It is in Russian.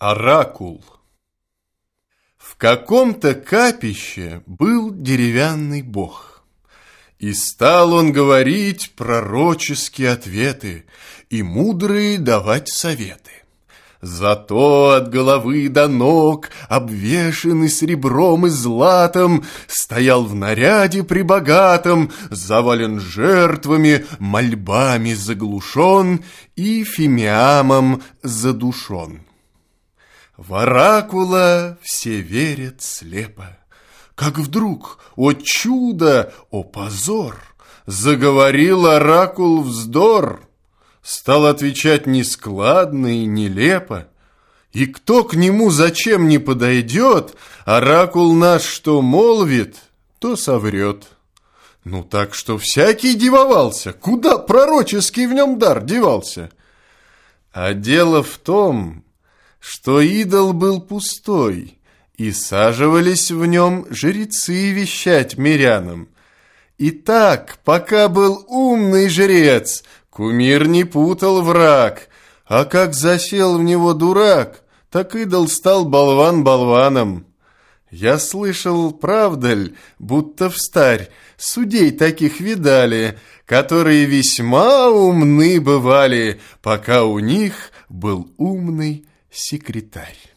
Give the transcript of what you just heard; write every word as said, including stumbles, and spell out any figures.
Оракул. В каком-то капище был деревянный бог, и стал он говорить пророческие ответы и мудрые давать советы. Зато от головы до ног, обвешанный серебром и златом, стоял в наряде пребогатом, завален жертвами, мольбами заглушен и фимиамом задушен. В оракула все верят слепо, как вдруг, о чудо, о позор, заговорил оракул вздор. Стал отвечать нескладно и нелепо. И кто к нему зачем не подойдет, оракул наш что молвит, то соврет. Ну так что всякий дивовался, куда пророческий в нем дар девался. А дело в том, что идол был пустой, и саживались в нем жрецы вещать мирянам. И так, пока был умный жрец, кумир не путал враг, а как засел в него дурак, так идол стал болван болваном. Я слышал, правда ль, будто встарь судей таких видали, которые весьма умны бывали, пока у них был умный секретарь.